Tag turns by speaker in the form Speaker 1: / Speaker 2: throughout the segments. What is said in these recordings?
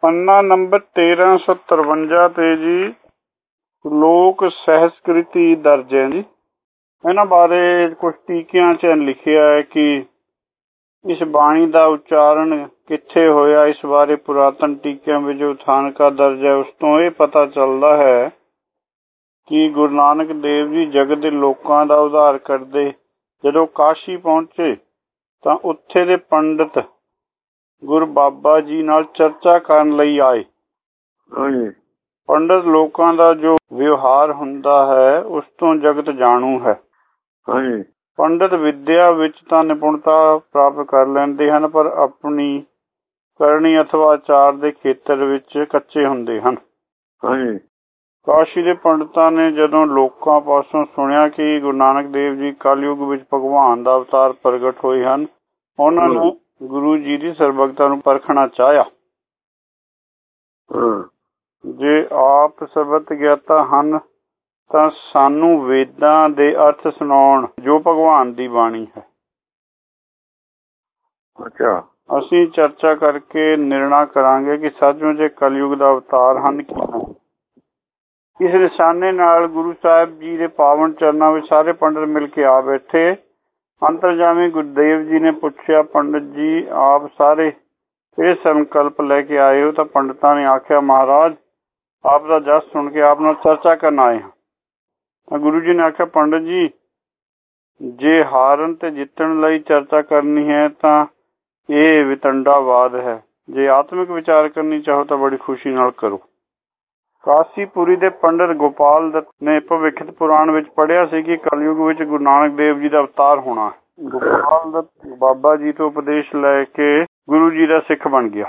Speaker 1: पन्ना number 1353 ਤੇ ਜੀ ਲੋਕ ਸਹਿਸਕ੍ਰਿਤੀ ਦਰਜ ਹੈ ਜੀ। ਇਹਨਾਂ ਬਾਰੇ ਕੁਝ ਟੀਕਿਆਂ 'ਚ ਲਿਖਿਆ ਹੈ ਕਿ ਇਸ ਬਾਣੀ ਦਾ ਉਚਾਰਨ ਕਿੱਥੇ ਹੋਇਆ। ਇਸ ਬਾਰੇ ਪੁਰਾਤਨ ਟੀਕਿਆਂ ਵਿੱਚ ਜੋ ਥਾਨਕਾ ਦਰਜ ਹੈ ਉਸ ਤੋਂ ਇਹ ਪਤਾ ਚੱਲਦਾ ਹੈ ਕਿ ਗੁਰੂ ਨਾਨਕ ਦੇਵ ਜੀ ਜਗਤ ਦੇ ਲੋਕਾਂ ਦਾ ਉਧਾਰ ਕਰਦੇ ਜਦੋਂ ਕਾਸ਼ੀ ਪਹੁੰਚੇ ਤਾਂ ਉੱਥੇ ਦੇ ਪੰਡਿਤ ਗੁਰੂ ਬਾਬਾ ਜੀ ਨਾਲ ਚਰਚਾ ਕਰਨ ਲਈ ਆਏ। ਪੰਡਿਤ ਲੋਕਾਂ ਦਾ ਜੋ ਵਿਵਹਾਰ ਹੁੰਦਾ ਹੈ ਉਸ ਤੋਂ ਜਗਤ ਜਾਣੂ ਹੈ। ਪੰਡਿਤ ਵਿਦਿਆ ਵਿੱਚ ਤਾਂ ਨਿਪੁੰਨਤਾ ਪ੍ਰਾਪਤ ਕਰ ਲੈਂਦੇ ਹਨ, ਪਰ ਆਪਣੀ ਕਰਨੀ ਅਥਵਾ ਆਚਾਰ ਦੇ ਖੇਤਰ ਵਿੱਚ ਕੱਚੇ ਹੁੰਦੇ ਹਨ। ਕਾਸ਼ੀ ਦੇ ਪੰਡਿਤਾਂ ਨੇ ਜਦੋਂ ਲੋਕਾਂ ਪਾਸੋਂ ਸੁਣਿਆ ਕਿ ਗੁਰੂ ਨਾਨਕ ਦੇਵ ਜੀ ਕਲਯੁਗ ਵਿੱਚ ਭਗਵਾਨ ਦਾ ਅਵਤਾਰ ਪ੍ਰਗਟ ਹੋਏ ਹਨ, ਉਹਨਾਂ ਨੂੰ ਗੁਰੂ ਜੀ ਦੀ ਸਰਬੱਤਤਾ ਨੂੰ ਪਰਖਣਾ ਚਾਹਿਆ। ਜੇ ਆਪ ਸਰਬੱਤ ਗਿਆਤਾ ਹਨ ਤਾਂ ਸਾਨੂੰ ਵੇਦਾਂ ਦੇ ਅਰਥ ਸੁਣਾਉਣ ਜੋ ਭਗਵਾਨ ਦੀ ਬਾਣੀ ਹੈ। ਅਸੀਂ ਚਰਚਾ ਕਰਕੇ ਨਿਰਣਾ ਕਰਾਂਗੇ ਕਿ ਸੱਚਮੁੱਚ ਕਲਯੁਗ ਦਾ ਅਵਤਾਰ ਹਨ ਕਿ ਨਹੀਂ। ਇਸ ਨਿਸ਼ਾਨੇ ਨਾਲ ਗੁਰੂ ਸਾਹਿਬ ਜੀ ਦੇ ਪਾਵਨ ਚਰਨਾਂ ਵਿੱਚ ਸਾਰੇ ਪੰਡਿਤ ਮਿਲ ਕੇ ਆ ਬੈਠੇ। ਅੰਤਰਜਾਮੀ ਗੁਰਦੇਵ ਜੀ ਨੇ ਪੁੱਛਿਆ, ਪੰਡਿਤ ਜੀ ਆਪ ਸਾਰੇ ਇਹ ਸੰਕਲਪ ਲੈ ਕੇ ਆਏ ਹੋ? ਤਾਂ ਪੰਡਿਤਾਂ ਨੇ ਆਖਿਆ, ਮਹਾਰਾਜ ਆਪ ਦਾ ਜਸ ਸੁਣ ਕੇ ਆਪ ਨਾਲ ਚਰਚਾ ਕਰਨ ਆਏ ਹਾਂ। ਤਾਂ ਗੁਰੂ ਜੀ ਨੇ ਆਖਿਆ, ਪੰਡਿਤ ਜੀ ਜੇ ਹਾਰਨ ਤੇ ਜਿੱਤਣ ਲਈ ਚਰਚਾ ਕਰਨੀ ਹੈ ਤਾਂ ਇਹ ਵਿਤੰਡਾਵਾਦ ਹੈ। ਜੇ ਆਤਮਿਕ ਵਿਚਾਰ ਕਰਨੀ ਚਾਹੋ ਤਾਂ ਬੜੀ ਖੁਸ਼ੀ ਨਾਲ ਕਰੋ। ਕਾਸ਼ੀਪੁਰੀ ਦੇ ਪੰਡਿਤ ਗੋਪਾਲ ਦੱਤ ਨੇ ਭਵਿੱਖਤ ਪੁਰਾਣ ਵਿੱਚ ਪੜ੍ਹਿਆ ਸੀ ਕਿ ਕਲਯੁਗ ਵਿੱਚ ਗੁਰੂ ਨਾਨਕ ਦੇਵ ਜੀ ਦਾ ਅਵਤਾਰ ਹੋਣਾ। ਗੋਪਾਲ ਦੱਤ ਬਾਬਾ ਜੀ ਤੋਂ ਉਪਦੇਸ਼ ਲੈ ਕੇ ਗੁਰੂ ਜੀ ਦਾ ਸਿੱਖ ਬਣ ਗਿਆ।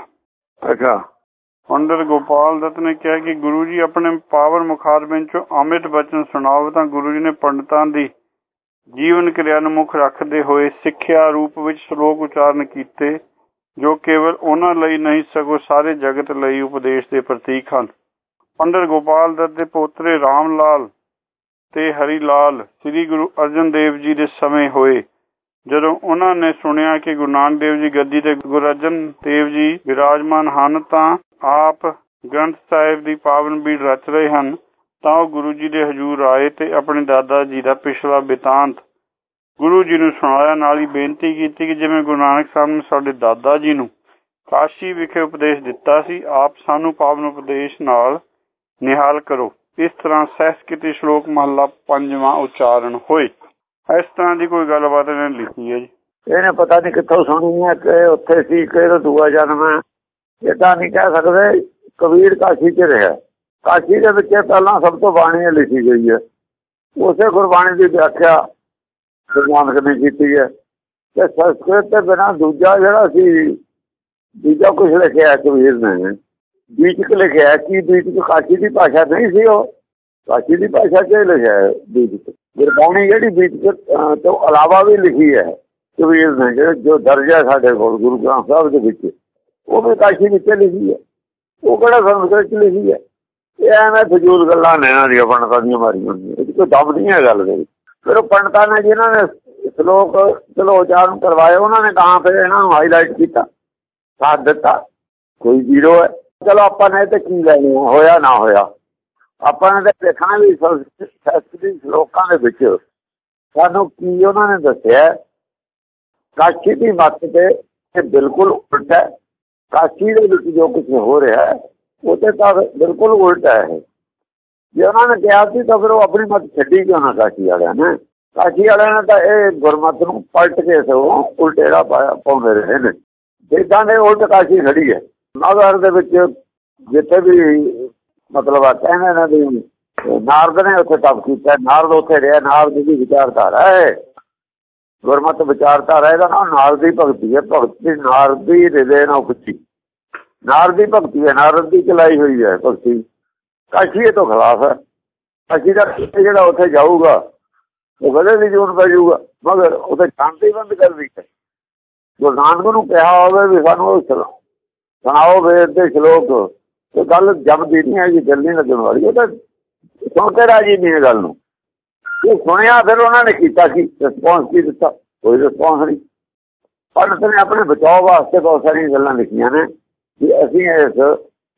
Speaker 1: ਪੰਡਿਤ ਗੋਪਾਲ ਦੱਤ ਨੇ ਕਿਹਾ ਕਿ ਗੁਰੂ ਜੀ ਆਪਣੇ ਪਾਵਨ ਮੁਖਾਰਬਿੰਦ ਚੋਂ ਅੰਮ੍ਰਿਤ ਬਚਨ ਸੁਣਾਓ। ਤਾਂ ਗੁਰੂ ਜੀ ਨੇ ਪੰਡਿਤਾਂ ਦੀ ਜੀਵਨ ਕਿਰਿਆ ਨੂੰ ਮੁੱਖ ਰੱਖਦੇ ਹੋਏ ਸਿੱਖਿਆ ਰੂਪ ਵਿੱਚ ਸ਼ਲੋਕ ਉਚਾਰਨ ਕੀਤੇ, ਜੋ ਕੇਵਲ ਉਹਨਾਂ ਲਈ ਨਹੀਂ ਸਗੋਂ ਸਾਰੇ ਜਗਤ ਲਈ ਉਪਦੇਸ਼ ਦੇ ਪ੍ਰਤੀਕ ਹਨ। ਪੰਡਿਤ ਗੋਪਾਲ ਦੱਤ ਦੇ ਪੋਤਰੇ ਰਾਮ ਲਾਲ ਤੇ ਹਰੀ ਲਾਲ ਸ੍ਰੀ ਗੁਰੂ ਅਰਜਨ ਦੇਵ ਜੀ ਦੇ ਸਮੇਂ ਹੋਏ। ਜਦੋਂ ਉਹਨਾਂ ਨੇ ਸੁਣਿਆ ਕਿ ਗੁਰੂ ਨਾਨਕ ਦੇਵ ਜੀ ਗੱਦੀ ਤੇ ਗੁਰੂ ਅਰਜਨ ਦੇਵ ਜੀ ਵਿਰਾਜਮਾਨ ਹਨ ਤਾਂ ਆਪ ਗ੍ਰੰਥ ਸਾਹਿਬ ਦੀ ਪਾਵਨ ਬੀੜ ਰਚ ਰਹੇ ਹਨ, ਤਾਂ ਉਹ ਗੁਰੂ ਜੀ ਦੇ ਹਜ਼ੂਰ ਆਏ ਤੇ ਆਪਣੇ ਦਾਦਾ ਜੀ ਦਾ ਪਿਛਲਾ ਬਿਤਾਂਤ ਗੁਰੂ ਜੀ ਨੂੰ ਸੁਣਾਇਆ। ਨਾਲ ਹੀ ਬੇਨਤੀ ਕੀਤੀ ਕਿ ਜਿਵੇਂ ਗੁਰੂ ਨਾਨਕ ਸਾਹਿਬ ਨੇ ਸਾਡੇ ਦਾਦਾ ਜੀ ਨੂੰ ਕਾਸ਼ੀ ਵਿਖੇ ਉਪਦੇਸ਼ ਦਿੱਤਾ ਸੀ, ਆਪ ਸਾਨੂੰ ਪਾਵਨ ਉਪਦੇਸ਼ ਨਾਲ ਨਿਹਾਲ ਕਰੋ। ਇਸ ਤਰ੍ਹਾਂ ਸਹਿਸਕ੍ਰਿਤੀ ਸ਼ਲੋਕ ਮਹੱਲਾ 5ਵਾਂ ਉਚਾਰਨ ਹੋਏ। ਇਸ ਤਰ੍ਹਾਂ ਦੀ ਕੋਈ ਗੱਲਬਾਤ ਇਹਨੇ ਲਿਖੀ ਹੈ ਜੀ।
Speaker 2: ਇਹਨੇ ਪਤਾ ਨੀ ਕਿੱਥੋਂ ਸੁਣੀ ਹੈ, ਕਿ ਉੱਥੇ ਸੀ ਕਿ ਦੂਆ ਜਨਮ ਹੈ, ਏਦਾਂ ਨਹੀਂ ਕਹਿ ਸਕਦੇ। ਕਬੀਰ ਕਾਸ਼ੀ 'ਚ ਰਿਹਾ। ਕਾਸ਼ੀ ਦੇ ਵਿੱਚ ਪਹਿਲਾਂ ਸਭ ਤੋਂ ਬਾਣੀ ਲਿਖੀ ਗਈ ਹੈ। ਉਸੇ ਗੁਰਬਾਣੀ ਦੀ ਵਿਆਖਿਆ ਗੁਰੂ ਨਾਨਕ ਨੇ ਕੀਤੀ ਹੈ। ਤੇ ਸੰਸਕ੍ਰਿਤ ਦੇ ਬਿਨਾਂ ਦੂਜਾ ਜਿਹੜਾ ਸੀ, ਦੂਜਾ ਕੁਛ ਲਿਖਿਆ ਕਬੀਰ ਨੇ, ਬੀਚਕ ਲਿਖਿਆ। ਕੀ ਬੀਚਕ ਕਾਸ਼ੀ ਦੀ ਭਾਸ਼ਾ ਨਹੀਂ ਸੀ? ਉਹ ਕਾਸ਼ੀ ਦੀ ਭਾਸ਼ਾ 'ਚ ਲਿਖਿਆ ਹੈ ਬੀਚਕ। ਗੁਰਬਾਣੀ ਜਿਹੜੀ ਬੀਚਕ ਤੋਂ ਇਲਾਵਾ ਵੀ ਲਿਖੀ ਹੈ ਕਬੀਰ ਨੇ, ਜਿਹੜੇ ਜੋ ਦਰਜ ਹੈ ਸਾਡੇ ਕੋਲ ਗੁਰੂ ਗ੍ਰੰਥ ਸਾਹਿਬ ਦੇ ਵਿੱਚ, ਉਹ ਵੀ ਕਾਸ਼ੀ ਵਿੱਚ ਲਿਖੀ ਹੈ। ਉਹ ਕਿਹੜਾ ਸੰਸਕ੍ਰਿਤ 'ਚ ਲਿਖੀ ਹੈ? ਇਹ ਐਵੇਂ ਫਜ਼ੂਲ ਗੱਲਾਂ ਨੇ ਇਹਨਾਂ ਦੀਆਂ ਪੰਡਤਾਂ ਦੀਆਂ ਮਾਰੀਆਂ ਹੁੰਦੀਆਂ। ਇਹ ਕੋਈ ਦਮ ਨਹੀਂ ਹੈ ਗੱਲ ਦੇ ਵਿੱਚ। ਫਿਰ ਉਹ ਪੰਡਤਾਂ ਨੇ ਜਿਨ੍ਹਾਂ ਨੇ ਸ਼ਲੋਕ ਚਲੋ ਉਚਾਰਨ ਕਰਵਾਏ, ਉਹਨਾਂ ਨੇ ਤਾਂ ਫਿਰ ਇਹਨਾਂ ਨੂੰ ਹਾਈਲਾਈਟ ਕੀਤਾ, ਸਾਥ ਦਿੱਤਾ। ਕੋਈ ਜ਼ੀਰੋ ਹੈ। ਚਲੋ ਆਪਾਂ ਨੇ ਤੇ ਕੀ ਲੈਣੇ, ਹੋਇਆ ਨਾ ਹੋਇਆ। ਆਪਾਂ ਨੇ ਤਾਂ ਦੇਖਣਾ ਵੀ ਸੰਸਕ੍ਰਿਤ ਸ਼ਲੋਕਾਂ ਦੇ ਵਿੱਚ ਸਾਨੂੰ ਕੀ ਉਹਨਾਂ ਨੇ ਦੱਸਿਆ। ਕਾਸ਼ੀ ਦੀ ਮੱਤ ਤੇ ਇਹ ਬਿਲਕੁਲ ਉਲਟਾ ਹੈ। ਕਾਸ਼ੀ ਦੇ ਵਿੱਚ ਜੋ ਕੁਛ ਹੋ ਰਿਹਾ ਹੈ ਉਹ ਤੇ ਤਾਂ ਬਿਲਕੁਲ ਉਲਟਾ ਹੈ। ਜੇ ਉਹਨਾਂ ਨੇ ਕਿਹਾ ਸੀ ਤਾਂ ਫਿਰ ਉਹ ਆਪਣੀ ਮੱਤ ਛੱਡੀ ਕਿਉਂ ਨਾ ਕਾਸ਼ੀ ਵਾਲਿਆਂ ਨੇ? ਕਾਸ਼ੀ ਵਾਲਿਆਂ ਨੇ ਤਾਂ ਇਹ ਗੁਰਮਤ ਨੂੰ ਪਲਟ ਕੇ ਸਗੋਂ ਉਲਟੇਰਾ ਪਾਉਂਦੇ ਰਹੇ ਨੇ। ਏਦਾਂ ਦੇ ਉਲਟ ਕਾਸ਼ੀ ਖੜੀ ਹੈ। ਨਗਰ ਦੇ ਵਿੱਚ ਜਿੱਥੇ ਵੀ ਮਤਲਬ ਆ ਕਹਿੰਦੇ ਨੇ ਵੀ ਨਾਰਦ ਨੇ ਉੱਥੇ ਤਪ ਕੀਤਾ, ਨਾਰਦ ਉੱਥੇ ਰਿਹਾ। ਨਾਰਦ ਦੀ ਵਿਚਾਰਧਾਰਾ ਹੈ, ਗੁਰਮਤ ਵਿਚਾਰਧਾਰਾ। ਇਹਦਾ ਨਾਮ ਨਾਰਦ ਦੀ ਭਗਤੀ ਹੈ। ਭਗਤੀ ਨਾਰਦ ਦੀ ਹਿਰਦੇ ਨਾਲ ਉਪਜੀ, ਨਾਰਦ ਦੀ ਭਗਤੀ ਹੈ, ਨਾਰਦ ਦੀ ਚਲਾਈ ਹੋਈ ਹੈ ਭਗਤੀ। ਕਾਸ਼ੀ ਇਹ ਤੋਂ ਖਿਲਾਫ ਹੈ। ਕਾਸ਼ੀ ਦਾ ਜਿਹੜਾ ਉੱਥੇ ਜਾਊਗਾ ਉਹ ਕਦੇ ਵੀ ਜੂਨ ਪੈ ਜਾਊਗਾ, ਮਗਰ ਉੱਥੇ ਸ਼ਾਂਤੀ ਬੰਦ ਕਰ ਦਿੱਤੀ ਹੈ। ਗੁਰੂ ਨਾਨਕ ਨੂੰ ਕਿਹਾ ਹੋਵੇ ਵੀ ਸਾਨੂੰ ਸੁਣਾਓ ਵੇਦ ਦੇ ਸ਼ਲੋਕ, ਇਹ ਗੱਲ ਜਮਦੀ ਨਹੀਂ ਹੈਗੀ, ਦਿਲ ਨਹੀਂ ਲੱਗਣ ਵਾਲੀ। ਉਹ ਤਾਂ ਸੁਣ ਕੇ ਰਾਜੀ ਨਹੀਂ ਇਹ ਗੱਲ ਨੂੰ। ਇਹ ਸੁਣਿਆ ਫਿਰ ਉਹਨਾਂ ਨੇ ਕੀਤਾ ਕੀ ਰਿਸਪੌਂਸ ਕੀ ਦਿੱਤਾ? ਕੋਈ ਰਿਸਪੌਂਸ ਨਹੀਂ। ਪੰਡਤ ਨੇ ਆਪਣੇ ਬਚਾਓ ਵਾਸਤੇ ਬਹੁਤ ਸਾਰੀਆਂ ਗੱਲਾਂ ਲਿਖੀਆਂ ਨੇ ਵੀ ਅਸੀਂ ਇਸ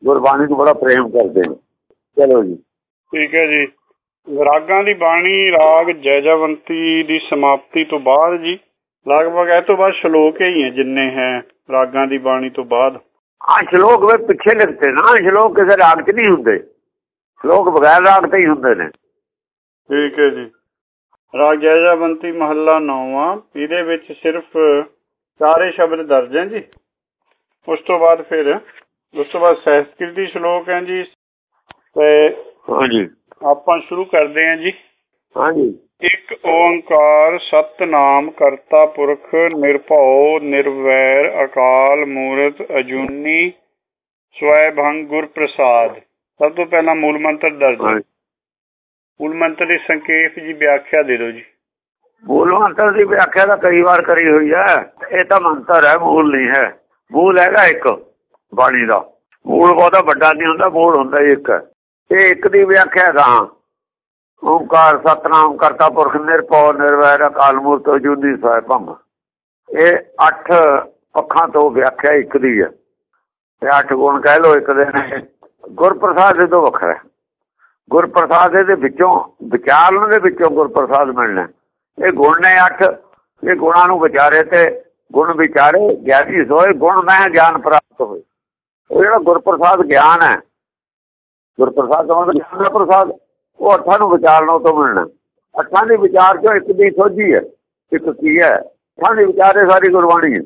Speaker 2: ਗੁਰਬਾਣੀ ਨੂੰ ਬੜਾ ਪ੍ਰੇਮ ਕਰਦੇ ਨੇ। ਚਲੋ ਜੀ,
Speaker 1: ਠੀਕ ਹੈ ਜੀ। ਰਾਗਾਂ ਦੀ ਬਾਣੀ ਰਾਗ ਜੈਜਵੰਤੀ ਦੀ ਸਮਾਪਤੀ ਤੋਂ ਬਾਅਦ ਜੀ ਲਗਭਗ ਇਹ ਤੋਂ ਬਾਅਦ ਸ਼ਲੋਕ ਹੀ ਹੈ ਜਿੰਨੇ ਹੈ ਰਾਗਾਂ ਦੀ ਬਾਣੀ ਤੋਂ ਬਾਅਦ।
Speaker 2: ਸ਼ਲੋਕ ਵੇ ਪਿੱਛੇ ਲਿਖਤੇ ਨਾ, ਸ਼ਲੋਕ ਕਿਸੇ ਰਾਗ 'ਚ ਨਹੀਂ ਹੁੰਦੇ, ਸ਼ਲੋਕ ਬਗੈਰ ਰਾਗ ਤੇ ਹੀ ਹੁੰਦੇ ਨੇ।
Speaker 1: ਠੀਕ ਹੈ ਜੀ। ਰਾਗ ਜੈਜਵੰਤੀ ਮਹੱਲਾ 9ਵਾਂ, ਇਹਦੇ ਵਿੱਚ ਸਿਰਫ 4 ਸ਼ਬਦ ਦਰਜ ਹੈ ਜੀ। ਉਸ ਤੋਂ ਬਾਅਦ ਸੰਸਕ੍ਰਿਤੀ ਸ਼ਲੋਕ ਹੈ ਜੀ। ਤੇ
Speaker 2: ਹਾਂਜੀ,
Speaker 1: ਆਪਾਂ ਸ਼ੁਰੂ ਕਰਦੇ ਹਾਂ ਜੀ।
Speaker 2: ਹਾਂਜੀ।
Speaker 1: ਇੱਕ ਓੰਕਾਰ ਸਤਨਾਮ ਕਰਤਾ ਪੁਰਖ ਨਿਰਭਉ ਨਿਰਵੈਰ ਅਕਾਲ ਮੂਰਤ ਅਜੂਨੀ ਸਵੈਭੰਗ ਗੁਰ ਪ੍ਰਸਾਦ। ਸਭ ਤੋਂ ਪਹਿਲਾਂ ਮੂਲ ਮੰਤਰ ਦਰਜ। ਮੂਲ ਮੰਤਰ ਦੀ ਸੰਖੇਪ ਜੀ ਵਿਆਖਿਆ ਦੇ ਦਿਓ ਜੀ।
Speaker 2: ਮੂਲ ਮੰਤਰ ਦੀ ਵਿਆਖਿਆ ਤਾਂ ਕਈ ਵਾਰ ਕਰੀ ਹੋਈ ਹੈ। ਇਹ ਤਾਂ ਮੰਤਰ ਹੈ, ਮੂਲ ਨਹੀਂ ਹੈ। ਮੂਲ ਹੈਗਾ ਇੱਕ ਬਾਣੀ ਦਾ। ਮੂਲ ਬਹੁਤਾ ਵੱਡਾ ਨਹੀਂ ਹੁੰਦਾ, ਮੂਲ ਹੁੰਦਾ ਇੱਕ। ਇਹ ਇੱਕ ਦੀ ਵਿਆਖਿਆ ਤਾਂ ਓਂਕਾਰ ਸਤਨਾਮ ਕਰਤਾ ਪੁਰਖ ਨਿਰਭਉ ਨਿਰਵੈਰ ਅਕਾਲ ਮੂਰਤ ਅਜੂਨੀ ਸਵੈਭੰਗ। ਇਹ 8 ਪੱਖਾਂ ਤੋਂ ਵਿਆਖਿਆ ਇੱਕ ਦੀ ਹੈ। ਤੇ 8 ਗੁਣ ਕਹਿ ਲਓ ਇੱਕ ਦੇ ਨੇ। ਗੁਰਪ੍ਰਸਾਦ ਇਹ ਤੋਂ ਵੱਖਰਾ। ਗੁਰਪ੍ਰਸਾਦ ਇਹਦੇ ਵਿੱਚੋਂ ਵਿਚਾਰਨ ਦੇ ਵਿੱਚੋਂ ਗੁਰਪ੍ਰਸਾਦ ਮਿਲਣਾ। ਇਹ ਗੁਣ ਨੇ 8। ਇਹ ਗੁਣਾਂ ਨੂੰ ਵਿਚਾਰੇ ਤੇ ਗੁਣ ਵਿਚਾਰੇ ਗਿਆਨੀ ਸੋਏ ਗੁਣ ਮੈਂ ਗਿਆਨ ਪ੍ਰਾਪਤ ਹੋਏ। ਉਹ ਜਿਹੜਾ ਗੁਰਪ੍ਰਸਾਦ ਗਿਆਨ ਹੈ, ਗੁਰਪ੍ਰਸਾਦ ਦਾ ਮਤਲਬ ਗਿਆਨ ਦਾ ਪ੍ਰਸਾਦ, ਉਹ 8 ਨੂੰ ਵਿਚਾਰਨੋਂ ਤੋਂ ਮਿਲਣਾ। 8 ਦੀ ਵਿਚਾਰ ਚੋਂ ਇੱਕ ਦੀ ਸੋਝੀ ਹੈ। ਇੱਕ ਕੀ ਹੈ? 8 ਦੀ ਵਿਚਾਰੇ ਸਾਰੀ ਗੁਰਬਾਣੀ ਹੈ।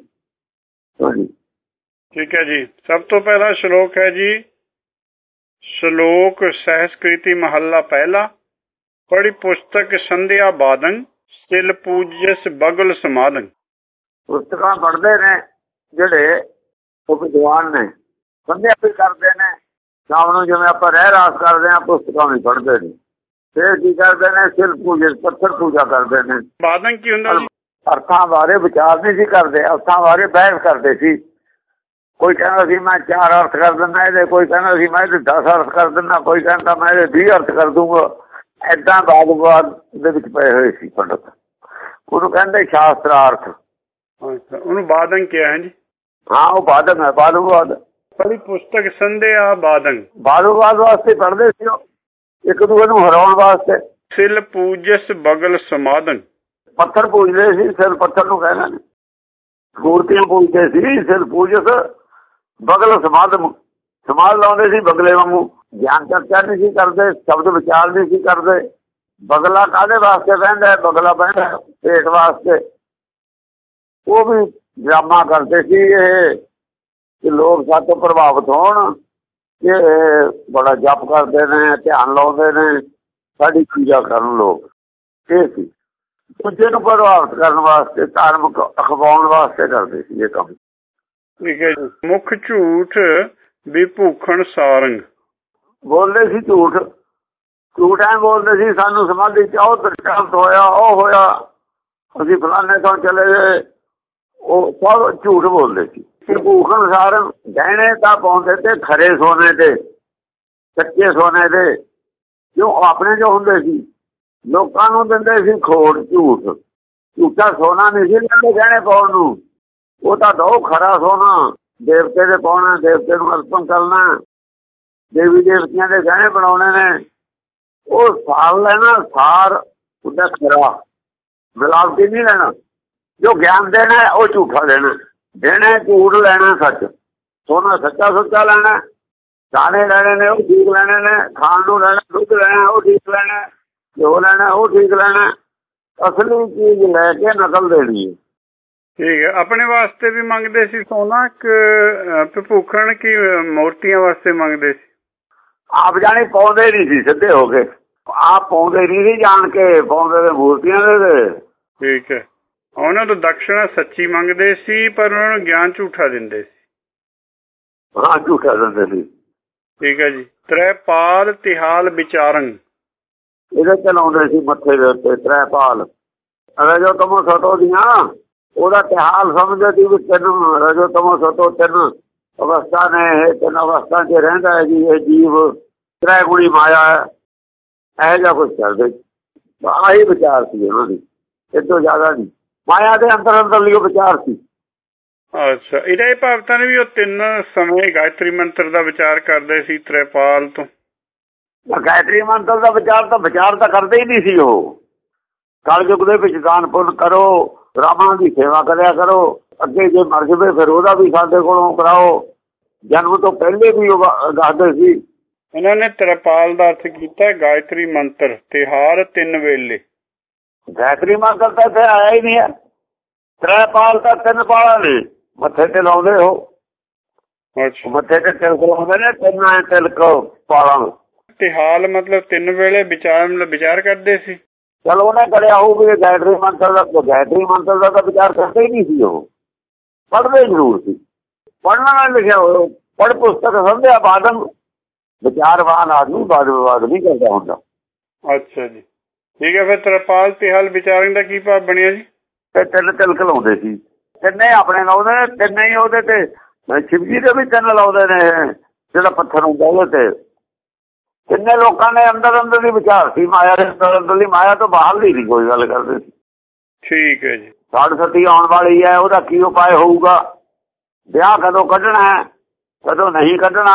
Speaker 1: ਠੀਕ ਹੈ ਜੀ। ਸਭ ਤੋਂ ਪਹਿਲਾ ਸ਼ਲੋਕ ਹੈ ਜੀ। ਸ਼ਲੋਕ ਸੰਸਕ੍ਰਿਤੀ ਮਹੱਲਾ ਪਹਿਲਾ। ਪੜੀ ਪੁਸਤਕ ਸੰਧਿਆ ਬਾਦਨ ਸਿਲ ਪੂਜਸ ਬਗਲ ਸਮਾਦਨ।
Speaker 2: ਪੁਸਤਕਾਂ ਪੜ੍ਹਦੇ ਨੇ ਜਿਹੜੇ ਉਹ ਵਿਦਵਾਨ ਨੇ, ਸੰਧਿਆ ਵੀ ਕਰਦੇ ਨੇ। ਸ਼ਾਮ ਨੂੰ ਜਿਵੇਂ ਆਪਾਂ ਰਹਿ ਰਾਸ ਕਰਦੇ ਹਾਂ, ਪੁਸਤਕਾਂ ਵੀ ਪੜ੍ਹਦੇ ਨੇ। ਫਿਰ ਕੀ ਕਰਦੇ ਨੇ? ਸਿਲ ਪੂਜਸ, ਪੱਥਰ ਪੂਜਾ ਕਰਦੇ ਨੇ।
Speaker 1: ਬਾਦਨ ਕੀ ਹੁੰਦਾ ਜੀ?
Speaker 2: ਅਰਥਾਂ ਬਾਰੇ ਵਿਚਾਰ ਨਹੀਂ ਸੀ ਕਰਦੇ, ਅਰਥਾਂ ਬਾਰੇ ਬਹਿਸ ਕਰਦੇ ਸੀ। ਕੋਈ ਕਹਿੰਦਾ ਸੀ ਮੈਂ 4 ਅਰਥ ਕਰ ਦਿੰਦਾ ਇਹਦੇ, ਕੋਈ ਕਹਿੰਦਾ ਸੀ ਮੈਂ ਇਹਦੇ 10 ਅਰਥ ਕਰ ਦਿੰਦਾ, ਕੋਈ ਕਹਿੰਦਾ ਮੈਂ ਇਹਦੇ 20 ਅਰਥ ਕਰ ਦੂੰਗਾ। ਏਦਾਂ ਵਾਦ ਦੇ ਵਿੱਚ ਪਏ ਹੋਏ ਸੀ ਪੰਡਤ। ਉਹਨੂੰ ਕਹਿੰਦੇ ਸ਼ਾਸਤਰਾਰਥ।
Speaker 1: ਉਹਨੂੰ ਬਾਦਨ ਕਿਹਾ ਹੈ ਜੀ।
Speaker 2: ਹਾਂ, ਉਹ ਬਾਦਨ ਹੈ, ਬਾਦੂਵਾਦ।
Speaker 1: ਪੜੀ ਪੁਸਤਕ ਸੰਧਿਆ ਬਾਦਨ,
Speaker 2: ਬਾਦੂਵਾਦ ਵਾਸਤੇ ਪੜ੍ਹਦੇ ਸੀ ਉਹ, ਇੱਕ ਦੂਜੇ ਨੂੰ ਹਰਾਉਣ ਵਾਸਤੇ।
Speaker 1: ਸਿਲ ਪੂਜਸ ਬਗਲ ਸਮਾਦਨ,
Speaker 2: ਪੱਥਰ ਪੂਜਦੇ ਸੀ। ਸਿਰ ਪੱਥਰ ਨੂੰ ਕਹਿੰਦੇ ਨੇ। ਮੂਰਤੀਆਂ ਪੂਜਦੇ ਸੀ। ਸਿਰ ਪੂਜਸ ਬਗਲ ਸਮਾਦਨ, ਸਮਾਦ ਲਾਉਂਦੇ ਸੀ ਬਗਲੇ ਵਾਂਗੂ। ਗਿਆਨ ਚਰਚਾ ਨਹੀਂ ਸੀ ਕਰਦੇ, ਸ਼ਬਦ ਵਿਚਾਰ ਨਹੀਂ ਸੀ ਕਰਦੇ। ਬਗਲਾ ਕਾਹਦੇ ਵਾਸਤੇ ਬਹਿੰਦਾ? ਬਗਲਾ ਬਹਿੰਦਾ ਪੇਟ ਵਾਸਤੇ। ਉਹ ਵੀ ਡਰਾਮਾ ਕਰਦੇ ਸੀ ਇਹ ਕਿ ਲੋਕ ਸਾਡੇ ਤੋਂ ਪ੍ਰਭਾਵਿਤ ਹੋਣ, ਕਿ ਬੜਾ ਜਪ ਕਰਦੇ ਨੇ, ਧਿਆਨ ਲਾਉਂਦੇ ਨੇ, ਸਾਡੀ ਪੂਜਾ ਕਰਨ ਲੋਕ। ਇਹ ਸੀ ਦੂਜੇ ਨੂੰ ਪ੍ਰਭਾਵਿਤ ਕਰਨ ਵਾਸਤੇ, ਧਾਰਮਿਕ ਅਖਵਾਉਣ ਵਾਸਤੇ ਕਰਦੇ ਸੀ ਇਹ ਕੰਮ।
Speaker 1: ਠੀਕ ਹੈ ਜੀ। ਮੁੱਖ ਝੂਠ ਵਿਭੂਖਣ ਸਾਰੰਗ, ਬੋਲਦੇ
Speaker 2: ਸੀ ਝੂਠ। ਝੂਠ ਐ ਬੋਲਦੇ ਸੀ ਸਾਨੂੰ ਸਮਾਧੀ ਚ ਉਹ ਦ੍ਰਿਸ਼ਟਾਂਤ ਹੋਇਆ, ਉਹ ਹੋਇਆ, ਅਸੀਂ ਫਲਾਣੇ ਤੋਂ ਚਲੇ ਗਏ। ਉਹ ਸਭ ਝੂਠ ਬੋਲਦੇ ਸੀ। ਵਿਭੂਖਣ ਸਾਰੰਗ, ਗਹਿਣੇ ਤਾਂ ਪਾਉਂਦੇ ਤੇ ਖਰੇ ਸੋਨੇ ਦੇ, ਕੱਚੇ ਸੋਨੇ ਦੇ, ਜੋ ਆਪਣੇ ਜੋ ਹੁੰਦੇ ਸੀ। ਲੋਕਾਂ ਨੂੰ ਦਿੰਦੇ ਸੀ ਖੋੜ, ਝੂਠ। ਝੂਠਾ ਸੋਨਾ ਨਹੀਂ ਸੀ ਲੈਂਦੇ ਗਹਿਣੇ ਪਾਉਣ ਨੂੰ। ਉਹ ਤਾਂ ਦੋ ਖਰਾ ਸੋਨਾ ਦੇਵਤੇ ਦੇ ਪਾਉਣਾ, ਦੇਵਤੇ ਨੂੰ ਅਰਪਣ ਕਰਨਾ, ਦੇਵੀ ਦੇਵਤਿਆਂ ਦੇ ਗਹਿਣੇ ਬਣਾਉਣੇ ਨੇ। ਉਹ ਸਾਰ ਲੈਣਾ, ਸਾਰ ਉਹਦਾ ਖਰਾ, ਮਿਲਾਵਟੀ ਨਹੀਂ ਲੈਣਾ। ਜੋ ਗਿਆਨ ਦੇਣਾ ਉਹ ਝੂਠਾ ਦੇਣਾ, ਦੇਣਾ ਝੂਠ, ਲੈਣਾ ਸੱਚ। ਸੋਨਾ ਸੱਚਾ ਸੁੱਚਾ ਲੈਣਾ। ਦਾਣੇ ਲੈਣੇ ਨੇ ਉਹ ਠੀਕ ਲੈਣੇ ਨੇ, ਖਾਣ ਨੂੰ ਲੈਣਾ, ਦੁੱਧ ਲੈਣਾ ਉਹ ਠੀਕ ਲੈਣਾ, ਘਿਓ ਲੈਣਾ ਉਹ ਠੀਕ ਲੈਣਾ। ਅਸਲੀ ਚੀਜ਼ ਲੈ ਕੇ ਨਕਲ ਦੇਣੀ ਹੈ।
Speaker 1: ਠੀਕ ਹੈ। ਆਪਣੇ ਵਾਸਤੇ ਵੀ ਮੰਗਦੇ ਸੀ ਸੋਨਾ, ਭੁੱਖਣ ਕੀ ਮੂਰਤੀਆਂ ਵਾਸਤੇ ਮੰਗਦੇ ਸੀ?
Speaker 2: ਆਪ ਜਾਣੀ ਪਾਉਂਦੇ ਨਹੀਂ ਸੀ ਸਿੱਧੇ ਹੋ ਕੇ। ਆਪ ਪਾਉਂਦੇ ਨਹੀਂ ਸੀ, ਜਾਣ ਕੇ ਪਾਉਂਦੇ ਤੇ ਮੂਰਤੀਆਂ ਦੇ।
Speaker 1: ਠੀਕ ਹੈ। ਉਹਨਾਂ ਤੋਂ ਦਕਸ਼ਣਾ ਸੱਚੀ ਮੰਗਦੇ ਸੀ, ਪਰ ਉਹਨਾਂ ਨੂੰ ਗਿਆਨ ਝੂਠਾ ਦਿੰਦੇ ਸੀ।
Speaker 2: ਹਾਂ, ਝੂਠਾ ਦਿੰਦੇ ਸੀ।
Speaker 1: ਠੀਕ ਹੈ ਜੀ। ਤ੍ਰੈਪਾਲ ਤਿਹਾਲ ਵਿਚਾਰਨ,
Speaker 2: ਇਹਦੇ ਚਲਾਉਂਦੇ ਸੀ ਮੱਥੇ ਦੇ ਉੱਤੇ ਤ੍ਰੈਪਾਲ। ਰਜੋ ਤਮੋ ਸਤੋ ਦੀਆਂ ਉਹਦਾ ਤਿਹਾਲ ਸਮਝਦੇ ਸੀ ਵੀ 3 ਰਜੋ ਤਮੋ ਸਤੋ 3 ਅਵਸਥਾ ਨੇ। ਇਹ 3 ਅਵਸਥਾ 'ਚ ਰਹਿੰਦਾ ਹੈ ਜੀ ਇਹ ਜੀਵ। ਤ੍ਰੈਗੁਣੀ ਮਾਇਆ ਹੈ। ਇਹੋ ਜਿਹਾ ਕੁਛ ਕਰਦੇ। ਆਹੀ ਵਿਚਾਰ ਸੀ ਉਹਨਾਂ ਦੀ, ਇਹ ਤੋਂ ਜ਼ਿਆਦਾ ਨਹੀਂ। ਮਾਇਆ ਦੇ ਅੰਦਰ ਅੰਦਰ ਲਈ ਵਿਚਾਰ ਸੀ।
Speaker 1: ਅੱਛਾ, ਇਹਦਾ ਇਹ ਭਾਵ ਤਾਂ ਨਹੀਂ ਵੀ ਉਹ 3 ਸਮੇਂ ਗਾਇਤਰੀ ਮੰਤਰ ਦਾ ਵਿਚਾਰ ਕਰਦੇ ਸੀ ਤ੍ਰਿਪਾਲ ਤੋਂ?
Speaker 2: ਗਾਇਤਰੀ ਮੰਤਰ ਦਾ ਵਿਚਾਰ ਤਾਂ ਕਰਦੇ ਹੀ ਨਹੀਂ ਸੀ ਉਹ। ਕਲਯੁਗ ਦੇ ਵਿੱਚ ਦਾਨ ਪੁੰਨ ਕਰੋ, ਬ੍ਰਾਹਮਣਾਂ ਦੀ ਸੇਵਾ ਕਰਿਆ ਕਰੋ, ਅੱਗੇ ਜੇ ਮਰ ਜਾਵੇ ਫਿਰ ਉਹਦਾ ਵੀ ਸਾਡੇ ਕੋਲੋਂ ਕਰਾਓ। ਜਨਮ ਤੋਂ ਪਹਿਲੇ ਵੀ ਉਹ ਦੱਸਦੇ ਸੀ।
Speaker 1: ਇਹਨਾਂ ਨੇ ਤ੍ਰਿਪਾਲ ਦਾ ਅਰਥ ਕੀਤਾ ਗਾਇਤਰੀ ਮੰਤਰ, ਤਿਹਾਰ 3 ਵੇਲੇ।
Speaker 2: ਗਾਇਤਰੀ ਮੰਤਰ ਤਾਂ ਇੱਥੇ ਆਇਆ ਹੀ ਨਹੀਂ ਹੈ। ਤ੍ਰਿਪਾਲ ਤਾਂ 3 ਪਾਲਾਂ ਨੇ ਮੱਥੇ ਤੇ ਲਾਉਂਦੇ ਹੋ।
Speaker 1: ਅੱਛਾ,
Speaker 2: ਮੱਥੇ ਤੇ ਤਿਲਕ ਲਾਉਂਦੇ ਨੇ, 3 ਤਿਲਕ ਪਾਲਾਂ।
Speaker 1: ਤਿਹਾਲ ਮਤਲਬ 3 ਵੇਲੇ ਵਿਚਾਰ ਕਰਦੇ ਸੀ।
Speaker 2: ਚਲੋ ਉਹਨੇ ਕਰਿਆ ਹੋਊ ਵੀ ਗਾਇਤਰੀ ਮੰਤਰ ਦਾ ਤਾਂ ਵਿਚਾਰ ਕਰਦੇ ਹੀ ਨਹੀਂ ਸੀ ਉਹ। ਪੜ੍ਹਦੇ ਜ਼ਰੂਰ ਸੀ, ਪੜ੍ਹਨਾ ਨਾਲ ਲਿਖਿਆ ਹੋਇਆ। ਪੜ੍ਹ ਪੁਸਤਕ ਸਮਝਿਆ ਬਾਦਮ, ਵਿਚਾਰਵਾਨ ਆਦਮੀ ਵਾਦ ਵਿਵਾਦ ਨਹੀਂ ਕਰਦਾ ਹੁੰਦਾ।
Speaker 1: ਅੱਛਾ ਜੀ, ਠੀਕ ਹੈ। ਫਿਰ ਤ੍ਰਿਪਾਲ ਤਿਹਾਲ ਵਿਚਾਰਨ ਦਾ ਕੀ ਭਾਵ ਬਣਿਆ ਜੀ?
Speaker 2: ਤੇ 3 ਤਿਲਕ ਲਾਉਂਦੇ ਸੀ, 3 ਆਪਣੇ ਲਾਉਂਦੇ ਨੇ, 3 ਹੀ ਉਹਦੇ ਤੇ ਸ਼ਿਵ ਜੀ ਦੇ ਵੀ 3 ਲਾਉਂਦੇ ਨੇ। ਜਿਹੜਾ ਪੱਥਰ ਹੁੰਦਾ ਉਹਦੇ ਤੇ 3 ਲੋਕਾਂ ਨੇ ਅੰਦਰ ਦੀ ਵਿਚਾਰ ਸੀ। ਮਾਇਆ ਦੇ ਅੰਦਰਲੀ, ਮਾਇਆ ਤੋਂ ਬਾਹਰ ਦੀ ਨਹੀਂ ਕੋਈ ਗੱਲ ਕਰਦੇ ਸੀ।
Speaker 1: ਠੀਕ ਹੈ ਜੀ।
Speaker 2: ਸਾਧ ਸਤੀ ਆਉਣ ਵਾਲੀ ਹੈ, ਉਹਦਾ ਕੀ ਉਪਾਅ ਹੋਊਗਾ? ਵਿਆਹ ਕਦੋਂ ਕੱਢਣਾ ਹੈ, ਕਦੋਂ ਨਹੀਂ ਕੱਢਣਾ,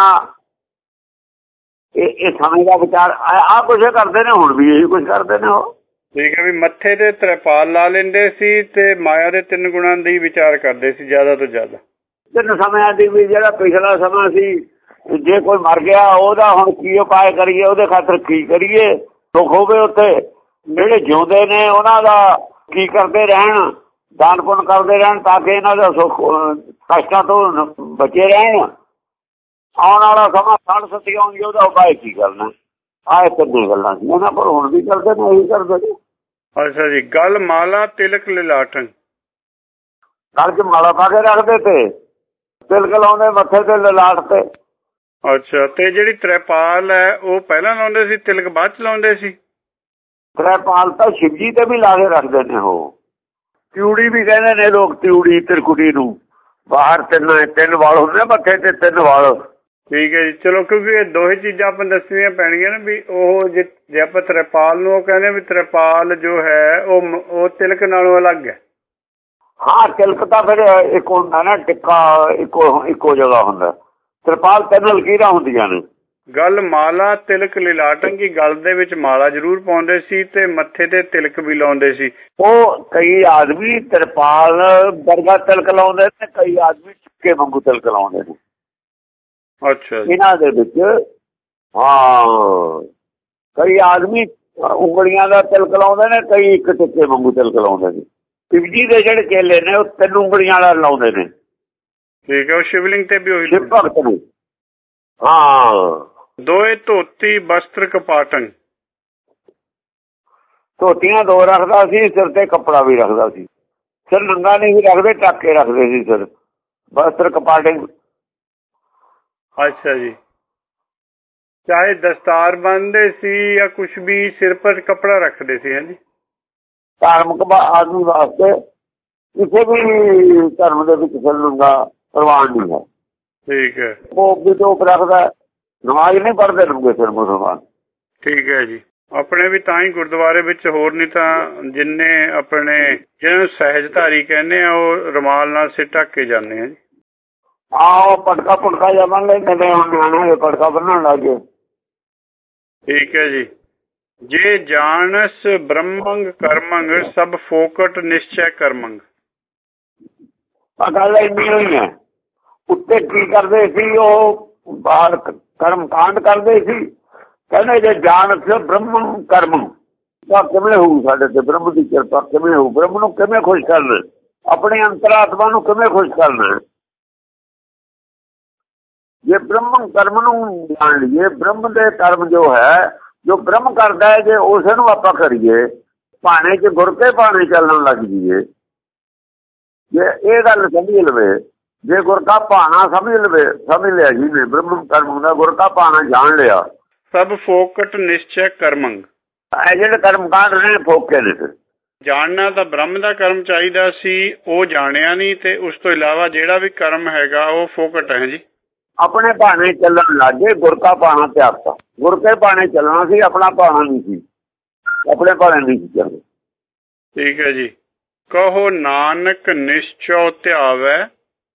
Speaker 2: ਇਹ ਸਮੇਂ ਦਾ ਵਿਚਾਰ ਆਹ ਕੁਛ ਕਰਦੇ ਨੇ। ਹੁਣ ਵੀ ਇਹੀ ਕੁਛ ਕਰਦੇ ਨੇ ਉਹ।
Speaker 1: ਠੀਕ ਹੈ, ਵੀ ਮੱਥੇ ਤੇ ਤ੍ਰਿਪਾਲ ਲਾ ਲੈਂਦੇ ਸੀ ਤੇ ਮਾਇਆ ਦੇ 3 ਗੁਣਾਂ ਦੀ ਵਿਚਾਰ ਕਰਦੇ ਸੀ ਜ਼ਿਆਦਾ ਤੋਂ ਜ਼ਿਆਦਾ।
Speaker 2: 3 ਸਮਿਆਂ ਦੀ ਵੀ, ਜਿਹੜਾ ਪਿਛਲਾ ਸਮਾਂ ਸੀ, ਜੇ ਕੋਈ ਮਰ ਗਿਆ ਉਹਦਾ ਹੁਣ ਕੀ ਉਪਾਅ ਕਰੀਏ, ਉਹਦੇ ਖਾਤਰ ਕੀ ਕਰੀਏ, ਦੁੱਖ ਹੋਵੇ ਉੱਥੇ। ਜਿਹੜੇ ਜਿਉਂਦੇ ਨੇ ਉਹਨਾਂ ਦਾ ਕੀ ਕਰਦੇ ਰਹਿਣ, ਦਾਨ ਪੁੰਨ ਕਰਦੇ ਰਹਿਣ ਤਾਂ ਕਿ ਇਹਨਾਂ ਦਾ ਸੁੱਖ ਕਸ਼ਟਾਂ ਤੋਂ ਬਚੇ ਰਹਿਣ। ਆਉਣ ਵਾਲਾ ਸਮਾਂ ਸਾਧ ਸਤੀ ਆਉਂਦੀ, ਉਹਦਾ ਉਪਾਅ ਕੀ ਕਰਨਾ? ਆਹ 3 ਗੱਲਾਂ ਸੀ ਉਹਨਾਂ ਕੋਲ, ਹੁਣ ਵੀ ਕਰਦੇ ਨੇ, ਇਹੀ ਕਰਦੇ ਨੇ।
Speaker 1: ਅੱਛਾ ਜੀ, ਗਲ ਮਾਲਾ ਤਿਲਕ ਲਿਲਾਟਨ।
Speaker 2: ਗਲ 'ਚ ਮਾਲਾ ਪਾ ਕੇ ਰੱਖਦੇ ਤੇ ਤਿਲਕ ਲਾਉਂਦੇ ਮੱਥੇ ਤੇ, ਲਲਾਟ ਤੇ।
Speaker 1: ਅੱਛਾ, ਤੇ ਜਿਹੜੀ ਤ੍ਰਿਪਾਲ ਹੈ ਉਹ ਪਹਿਲਾਂ ਲਾਉਂਦੇ ਸੀ, ਤਿਲਕ ਬਾਅਦ ਚ ਲਾਉਂਦੇ ਸੀ?
Speaker 2: ਤ੍ਰਿਪਾਲ ਤਾਂ ਸ਼ਿਵ ਜੀ ਤੇ ਵੀ ਲਾ ਕੇ ਰੱਖਦੇ ਨੇ ਉਹ। ਤਿਉੜੀ ਵੀ ਕਹਿੰਦੇ ਨੇ ਲੋਕ, ਤਿਉੜੀ ਤਿਰਕੁਟੀ ਨੂੰ। ਬਾਹਰ 3 ਵਾਲ ਹੁੰਦੇ ਮੱਥੇ ਤੇ, 3 ਵਾਲ।
Speaker 1: ਠੀਕ ਹੈ ਜੀ, ਚਲੋ। ਕਿਉਂਕਿ ਇਹ ਦੋਹੇ ਚੀਜ਼ਾਂ ਆਪਾਂ ਦੱਸਣੀਆਂ ਪੈਣਗੀਆਂ ਨਾ, ਵੀ ਉਹ ਜੇ ਆਪਾਂ ਤ੍ਰਿਪਾਲ ਨੂੰ ਉਹ ਕਹਿੰਦੇ ਵੀ ਤ੍ਰਿਪਾਲ ਜੋ ਹੈ ਉਹ ਤਿਲਕ ਨਾਲੋਂ ਅਲੱਗ ਹੈ।
Speaker 2: ਹਾਂ, ਤਿਲਕ ਤਾਂ ਫਿਰ ਇੱਕ ਹੁੰਦਾ ਨਾ, ਟਿੱਕਾ ਇੱਕੋ ਜਗ੍ਹਾ ਹੁੰਦਾ। ਤ੍ਰਿਪਾਲ 3 ਲਕੀਰਾਂ ਹੁੰਦੀਆਂ ਨੇ।
Speaker 1: ਗਲ ਮਾਲਾ ਤਿਲਕ ਲਿਲਾਟਨ, ਕੀ ਗਲ ਦੇ ਵਿੱਚ ਮਾਲਾ ਜ਼ਰੂਰ ਪਾਉਂਦੇ ਸੀ ਤੇ ਮੱਥੇ ਤੇ ਤਿਲਕ ਵੀ ਲਾਉਂਦੇ ਸੀ।
Speaker 2: ਉਹ ਕਈ ਆਦਮੀ ਤ੍ਰਿਪਾਲ ਵਰਗਾ ਤਿਲਕ ਲਾਉਂਦੇ ਨੇ, ਕਈ ਆਦਮੀ ਟਿੱਕੇ ਵਾਂਗੂ ਤਿਲਕ ਲਾਉਂਦੇ ਨੇ।
Speaker 1: ਅੱਛਾ,
Speaker 2: ਇਹਨਾਂ ਦੇ ਵਿੱਚ ਹਾਂ, ਕਈ ਆਦਮੀ ਉਂਗਲੀਆਂ ਦਾ ਤਿਲਕ ਲਾਉਂਦੇ ਨੇ, ਕਈ ਇੱਕ ਟਿੱਕੇ ਵਾਂਗੂ ਤਿਲਕ ਲਾਉਂਦੇ ਨੇ। ਸ਼ਿਵ ਜੀ ਦੇ ਜਿਹੜੇ ਚੇਲੇ ਨੇ ਉਹ 3 ਉਂਗਲੀਆਂ ਵਾਲਾ ਲਾਉਂਦੇ ਨੇ।
Speaker 1: ਠੀਕ ਹੈ, ਉਹ ਸ਼ਿਵਲਿੰਗ ਤੇ ਵੀ ਉਹੀ
Speaker 2: ਸ਼ਿਵ ਭਗਤ ਨੂੰ। ਹਾਂ,
Speaker 1: ਦੋਏ ਧੋਤੀ ਬਸਤਰ ਕਪਾਟਨ।
Speaker 2: ਧੋਤੀਆਂ 2 ਰੱਖਦਾ ਸੀ, ਸਿਰ ਤੇ ਕੱਪੜਾ ਵੀ ਰੱਖਦਾ ਸੀ। ਸਿਰ ਨੰਗਾ ਨਹੀਂ ਸੀ ਰੱਖਦੇ, ਢੱਕ ਕੇ ਰੱਖਦੇ ਸੀ ਸਿਰ। ਬਸਤਰ ਕਪਾਟਨ।
Speaker 1: ਅੱਛਾ ਜੀ, ਚਾਹੇ ਦਸਤਾਰ ਬੰਨਦੇ ਸੀ ਜਾਂ ਕੁਛ ਵੀ, ਸਿਰ ਪਰ ਕੱਪੜਾ ਰੱਖਦੇ ਸੀ। ਹਾਂਜੀ,
Speaker 2: ਧਾਰਮਿਕ ਆਦਮੀ ਵਾਸਤੇ ਕਿਸੇ ਵੀ ਧਰਮ ਦੇ ਵਿੱਚ ਸਿਰ ਨੰਗਾ ਪ੍ਰਵਾਨ ਨਹੀਂ ਹੈ।
Speaker 1: ਠੀਕ ਹੈ,
Speaker 2: ਉਹ ਵੀ ਟੋਪ ਰੱਖਦਾ। ਨਮਾਜ਼ ਨਹੀਂ ਪੜ੍ਹਦੇ ਨੰਗੇ ਸਿਰ ਮੁਸਲਮਾਨ।
Speaker 1: ਠੀਕ ਹੈ ਜੀ। ਆਪਣੇ ਵੀ ਤਾਂ ਹੀ ਗੁਰਦੁਆਰੇ ਵਿੱਚ, ਹੋਰ ਨਹੀਂ ਤਾਂ ਜਿੰਨੇ ਆਪਣੇ ਜਿਹਨੂੰ ਸਹਿਜਧਾਰੀ ਕਹਿੰਦੇ ਆ, ਉਹ ਰੁਮਾਲ ਨਾਲ ਸਿਰ ਢੱਕ ਕੇ ਜਾਂਦੇ ਆ ਜੀ।
Speaker 2: ਆਹ ਪਟਕਾ ਪੁਟਕਾ ਜਾਂ ਬੰਨ ਲੈਂਦੇ, ਹੁਣ ਨਿਆਣੇ ਪਟਕਾ ਬੰਨਣ ਲੱਗ ਗਏ।
Speaker 1: ਠੀਕ ਹੈ ਜੀ। ਜੇ ਜਾਣਸ ਬ੍ਰਹਮੰਗ ਕਰਮੰਗ, ਸਭ ਫੋਕਟ ਨਿਸ਼ਚੈ ਕਰਮੰਗ।
Speaker 2: ਆ ਗੱਲ ਇੰਨੀ ਹੋਈ ਹੈ। ਉੱਤੇ ਕੀ ਕਰਦੇ ਸੀ ਉਹ? ਬਾਹਰ ਕਰਮ ਕਾਂਡ ਕਰਦੇ ਸੀ। ਕਹਿੰਦੇ ਜੇ ਜਾਣਸ ਬ੍ਰਹਮ ਕਰਮ ਤਾਂ ਕਿਵੇਂ ਹੋਊ? ਸਾਡੇ ਤੇ ਬ੍ਰਹਮ ਦੀ ਕਿਰਪਾ ਕਿਵੇਂ ਹੋਊ? ਬ੍ਰਹਮ ਨੂੰ ਕਿਵੇਂ ਖੁਸ਼ ਕਰਨਾ? ਆਪਣੀ ਅੰਤਰਾਤਮਾ ਨੂੰ ਕਿਵੇਂ ਖੁਸ਼ ਕਰਨਾ? ਜੇ ਬ੍ਰਹਮ ਕਰਮ ਨੂੰ ਜਾਣ ਲਈਏ, ਬ੍ਰਹਮ ਦੇ ਕਰਮ ਜੋ ਹੈ, ਜੋ ਬ੍ਰਹਮ ਕਰਦਾ ਹੈ, ਜੇ ਉਸੇ ਨੂੰ ਆਪਾਂ ਕਰੀਏ, ਭਾਣੇ ਚ ਗੁਰ ਕੇ ਭਾਣੇ ਚੱਲਣ ਲੱਗ ਜੀਏ, ਜੇ ਇਹ ਗੱਲ ਸਮਝ ਲਵੇ, ਜੇ ਗੁਰ ਕਾ ਭਾਣਾ ਸਮਝ ਲਿਆ ਜੀ ਨੇ, ਬ੍ਰਹਮ ਕਰਮ ਦਾ ਗੁਰ ਕਾ ਭਾਣਾ ਜਾਣ ਲਿਆ,
Speaker 1: ਸਭ ਫੋਕਟ ਨਿਸ਼ਚੈ ਕਰਮੰਗ।
Speaker 2: ਇਹ ਜਿਹੜੇ ਕਰਮ ਕਾਂਡ ਨੇ ਫੋਕੇ ਨੇ।
Speaker 1: ਜਾਣਨਾ ਤਾਂ ਬ੍ਰਹਮ ਦਾ ਕਰਮ ਚਾਹੀਦਾ ਸੀ, ਉਹ ਜਾਣਿਆ ਨਹੀਂ, ਤੇ ਉਸ ਤੋਂ ਇਲਾਵਾ ਜਿਹੜਾ ਵੀ ਕਰਮ ਹੈਗਾ ਉਹ ਫੋਕਟ ਹੈ ਜੀ।
Speaker 2: ਆਪਣੇ ਭਾਣੇ ਚੱਲਣ ਲੱਗੇ, ਗੁਰ ਕਾ ਭਾਣਾ ਤਿਆਗਤਾ। ਗੁਰ ਕੇ ਭਾਣੇ ਚੱਲਣਾ ਸੀ, ਆਪਣਾ ਭਾਣਾ ਨਹੀਂ ਸੀ, ਆਪਣੇ ਭਾਣੇ ਨਹੀਂ ਸੀ ਚੱਲਣਾ।
Speaker 1: ਠੀਕ ਹੈ ਜੀ। ਕਹੋ ਨਾਨਕ ਨਿਸ਼ਚਉ ਧਿਆਵੈ,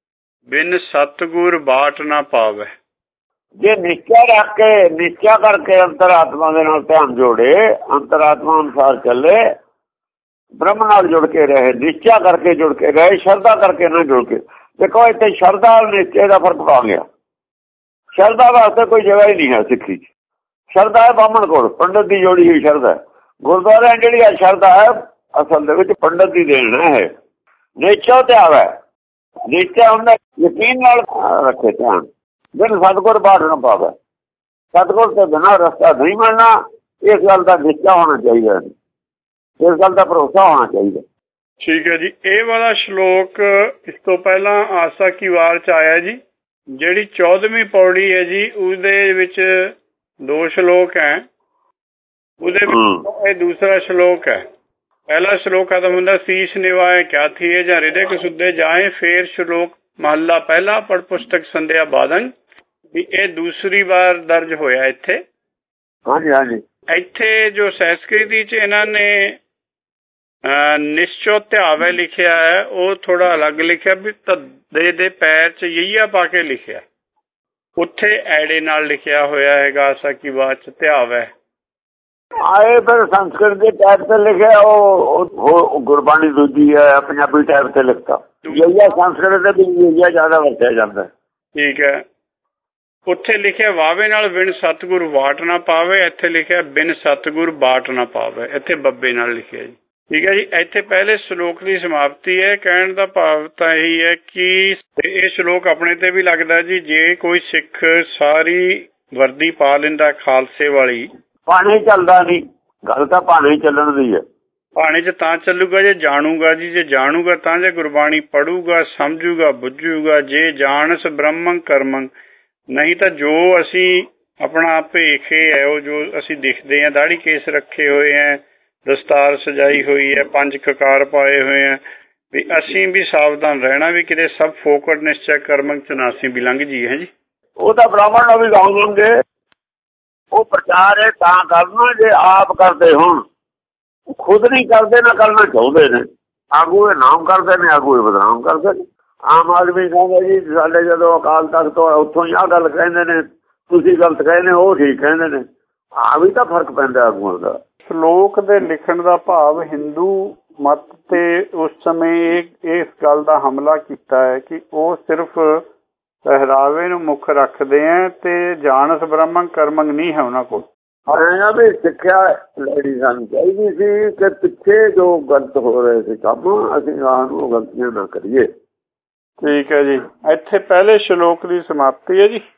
Speaker 1: ਬਿਨ ਸਤਿਗੁਰ ਬਾਟ ਨਾ ਪਾਵੈ।
Speaker 2: ਜੇ ਨਿਸ਼ਚਾ ਰੱਖ ਕੇ, ਨਿਸ਼ਚਾ ਕਰਕੇ ਅੰਤਰਾਤਮਾ ਦੇ ਨਾਲ ਧਿਆਨ ਜੋੜੇ, ਅੰਤਰਾਤਮਾ ਅਨੁਸਾਰ ਚੱਲੇ, ਬ੍ਰਹਮ ਨਾਲ ਜੁੜ ਕੇ ਰਹੇ, ਨਿਸ਼ਚਾ ਕਰਕੇ ਜੁੜ ਕੇ ਰਹੇ, ਸ਼ਰਧਾ ਕਰਕੇ ਨਾ ਜੁੜ ਕੇ। ਦੇਖੋ ਇੱਥੇ ਸ਼ਰਧਾ ਔਰ ਨਿਸ਼ਚੇ ਦਾ ਫਰਕ ਪਾ ਗਿਆ। ਸ਼ਰਧਾ ਵਾਸਤੇ ਕੋਈ ਜਗ੍ਹਾ ਹੀ ਨਹੀਂ ਹੈ ਸਿੱਖੀ 'ਚ। ਸ਼ਰਧਾ ਹੈ ਬਾਹਮਣ ਕੋਲ, ਪੰਡਤ ਦੀ ਜੋੜੀ ਹੋਈ ਸ਼ਰਧਾ ਹੈ। ਗੁਰਦੁਆਰਿਆਂ ਜਿਹੜੀ ਆ ਸ਼ਰਧਾ ਹੈ ਅਸਲ ਦੇ ਵਿੱਚ ਪੰਡਤ ਦੀ ਦੇਣ ਹੈ। ਨਿਸ਼ਚਾ ਧਿਆਨ ਹੈ, ਨਿਸ਼ਚਾ ਹੁੰਦਾ ਯਕੀਨ ਨਾਲ ਰੱਖੇ ਧਿਆਨ। ਬਿਨ ਸਤਿਗੁਰ ਬਾਟ ਨਾ ਪਾਵੇ, ਸਤਿਗੁਰ ਤੋਂ ਬਿਨਾਂ ਰਸਤਾ ਨਹੀਂ ਮਿਲਣਾ। ਇਸ ਗੱਲ ਦਾ ਨਿਸ਼ਚਾ ਹੋਣਾ ਚਾਹੀਦਾ, ਇਸ ਗੱਲ ਦਾ ਭਰੋਸਾ ਹੋਣਾ ਚਾਹੀਦਾ।
Speaker 1: ਠੀਕ ਹੈ ਜੀ। ਇਹ ਵਾਲਾ ਸ਼ਲੋਕ ਇਸ ਤੋਂ ਪਹਿਲਾਂ ਆਸਾ ਕੀ ਵਾਰ 'ਚ ਆਇਆ ਜੀ। ਜਿਹੜੀ 14ਵੀਂ ਪੌੜੀ ਹੈ ਜੀ, ਉਹਦੇ ਵਿੱਚ 2 ਸ਼ਲੋਕ ਹੈ। ਉਹਦੇ ਵਿੱਚ ਇਹ ਦੂਸਰਾ ਸ਼ਲੋਕ ਹੈ। ਪਹਿਲਾ ਸ਼ਲੋਕ ਖਤਮ ਹੁੰਦਾ ਸੀਸ ਨਿਵਾਏ ਕਿਆ ਥੀਏ ਜਾਂ ਹਿਰਦੇ ਕਸੁੱਧੇ ਜਾਏ। ਫੇਰ ਸ਼ਲੋਕ ਮਹੱਲਾ ਪਹਿਲਾ ਪੜ ਪੁਸਤਕ ਸੰਧਿਆ ਬਾਦਨ। ਵੀ ਇਹ ਦੂਸਰੀ ਵਾਰ ਦਰਜ ਹੋਇਆ ਇੱਥੇ।
Speaker 2: ਹਾਂਜੀ ਹਾਂਜੀ।
Speaker 1: ਇੱਥੇ ਜੋ ਸੰਸਕ੍ਰਿਤੀ 'ਚ ਇਹਨਾਂ ਨੇ ਨਿਸ਼ਚੋ ਧਿਆਵੇ ਲਿਖਿਆ ਹੈ, ਉਹ ਥੋੜਾ ਅਲੱਗ ਲਿਖਿਆ। ਵੀ ਧੱਦੇ ਦੇ ਪੈਰ 'ਚ ਯਈਆ ਪਾ ਕੇ ਲਿਖਿਆ। ਉੱਥੇ ਐੜੇ ਨਾਲ ਲਿਖਿਆ ਹੋਇਆ ਹੈਗਾ ਆਸਾ ਕੀ ਬਾਤ 'ਚ ਧਿਆਵੇ।
Speaker 2: ਆਏ ਫਿਰ ਸੰਸਕ੍ਰਿਤ ਦੇ ਟਾਈਪ ਤੇ ਲਿਖਿਆ, ਉਹ ਗੁਰਬਾਣੀ ਦੂਜੀ ਹੈ, ਪੰਜਾਬੀ ਟਾਈਪ ਤੇ ਲਿਖਤਾ। ਯਈਆ ਸੰਸਕ੍ਰਿਤ ਦੇ ਵਿੱਚ ਯਈਆ ਜ਼ਿਆਦਾ ਵਰਤਿਆ ਜਾਂਦਾ। ਠੀਕ
Speaker 1: ਹੈ। ਉੱਥੇ ਲਿਖਿਆ ਵਾਵੇ ਨਾਲ ਬਿਨ ਸਤਿਗੁਰ ਵਾਟ ਨਾ ਪਾਵੇ। ਇੱਥੇ ਲਿਖਿਆ ਬਿਨ ਸਤਿਗੁਰ ਬਾਟ ਨਾ ਪਾਵੇ। ਇੱਥੇ ਬੱਬੇ ਨਾਲ ਲਿਖਿਆ ਜੀ। ਠੀਕ ਹੈ ਜੀ। ਇੱਥੇ ਪਹਿਲੇ ਸ਼ਲੋਕ ਦੀ ਸਮਾਪਤੀ ਹੈ। ਕਹਿਣ ਦਾ ਭਾਵ ਤਾਂ ਇਹੀ ਹੈ ਕਿ ਇਹ ਸ਼ਲੋਕ ਆਪਣੇ ਤੇ ਵੀ ਲੱਗਦਾ ਜੀ। ਜੇ ਕੋਈ ਸਿੱਖ ਸਾਰੀ ਵਰਦੀ ਪਾ ਲੈਂਦਾ ਖਾਲਸੇ ਵਾਲੀ,
Speaker 2: ਪਾਣੀ ਚੱਲਦਾ ਨਹੀਂ। ਗੱਲ ਤਾਂ ਪਾਣੀ ਚੱਲਣ ਦੀ ਹੈ।
Speaker 1: ਪਾਣੀ 'ਚ ਤਾਂ ਚੱਲੂਗਾ ਜੇ ਜਾਣੂਗਾ ਜੀ। ਜੇ ਜਾਣੂਗਾ ਤਾਂ ਜੇ ਗੁਰਬਾਣੀ ਪੜੂਗਾ, ਸਮਝੂਗਾ, ਬੁੱਝੂਗਾ। ਜੇ ਜਾਣਸ ਬ੍ਰਹਮੰ ਕਰਮੰ। ਨਹੀਂ ਤਾਂ ਜੋ ਅਸੀਂ ਆਪਣਾ ਭੇਖ ਹੈ, ਉਹ ਜੋ ਅਸੀਂ ਦਿਖਦੇ ਹਾਂ, ਦਾੜੀ ਕੇਸ ਰੱਖੇ ਹੋਏ ਹੈ, ਦਸਤਾਰ ਸਜਾਈ ਹੋਈ ਹੈ, 5 ਕਕਾਰ ਪਾਏ ਹੋਏ ਹੈ, ਵੀ ਅਸੀਂ ਵੀ ਸਾਵਧਾਨ ਰਹਿਣਾ ਵੀ ਕਿਤੇ ਸਭ ਫੋਕਟ ਨਿਸ਼ਚੈ ਕਰਮੰ ਚਨਾਸੀ ਵੀ ਲੰਘ ਜੀ ਹੈ ਜੀ।
Speaker 2: ਉਹ ਤਾਂ ਬ੍ਰਾਹਮਣ ਨੂੰ ਵੀ ਲਾਉਂਗੇ। ਉਹ ਪ੍ਰਚਾਰ ਹੈ ਤਾਂ ਕਰਨਾ ਜੇ ਆਪ ਕਰਦੇ ਹੋਣ। ਖੁਦ ਨਹੀਂ ਕਰਦੇ, ਨਾ ਕਰਨਾ ਚਾਹੁੰਦੇ ਨੇ। ਆਗੂ ਇਹ ਨਾਮ ਕਰਦੇ ਨੇ, ਆਗੂ ਇਹ ਬਦਨਾਮ ਕਰਦੇ ਨੇ। ਆਮ ਆਦਮੀ ਕਹਿੰਦਾ ਜੀ ਸਾਡੇ ਜਦੋਂ ਅਕਾਲ ਤਖਤ ਤੋਂ ਉੱਥੋਂ ਹੀ ਆਹ ਗੱਲ ਕਹਿੰਦੇ ਨੇ, ਤੁਸੀਂ ਗਲਤ ਕਹਿੰਦੇ, ਉਹ ਠੀਕ ਕਹਿੰਦੇ ਨੇ। ਆ ਵੀ ਤਾਂ ਫਰਕ ਪੈਂਦਾ ਆਗੂਆਂ ਦਾ। ਸ਼ਲੋਕ ਦੇ ਲਿਖਣ ਦਾ ਭਾਵ ਹਿੰਦੂ ਮਤ ਤੇ ਉਸ ਸਮੇਂ ਇਸ ਗੱਲ ਦਾ ਹਮਲਾ ਕੀਤਾ ਹੈ ਕਿ ਉਹ ਸਿਰਫ ਪਹਿਰਾਵੇ ਨੂੰ ਮੁੱਖ ਰੱਖਦੇ ਆ ਤੇ ਜਾਣਸ ਬ੍ਰਹਮੰ ਕਰਮੰ ਨਹੀਂ ਹੈ ਉਹਨਾਂ ਕੋਲ। ਹਾਂ ਵੀ ਸਿੱਖਿਆ ਲੈਣੀ ਸਾਨੂੰ ਚਾਹੀਦੀ ਸੀ ਕਿ ਪਿੱਛੇ ਜੋ ਗਲਤ ਹੋ ਰਹੇ ਸੀ ਕੰਮ, ਅਸੀਂ ਉਹ ਗਲਤੀਆਂ ਨਾ ਕਰੀਏ। ਠੀਕ ਹੈ ਜੀ। ਇੱਥੇ ਪਹਿਲੇ ਸ਼ਲੋਕ ਦੀ ਸਮਾਪਤੀ ਹੈ ਜੀ।